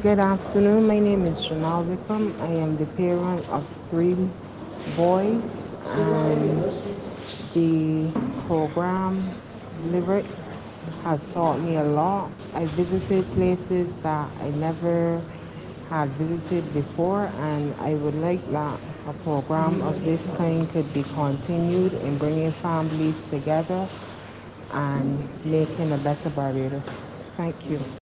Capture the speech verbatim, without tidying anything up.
Good afternoon. My name is Janal Wickham. I am the parent of three boys, and the program Lyrics has taught me a lot. I visited places that I never had visited before, and I would like that a program of this kind could be continued in bringing families together and making a better Barbados. Thank you.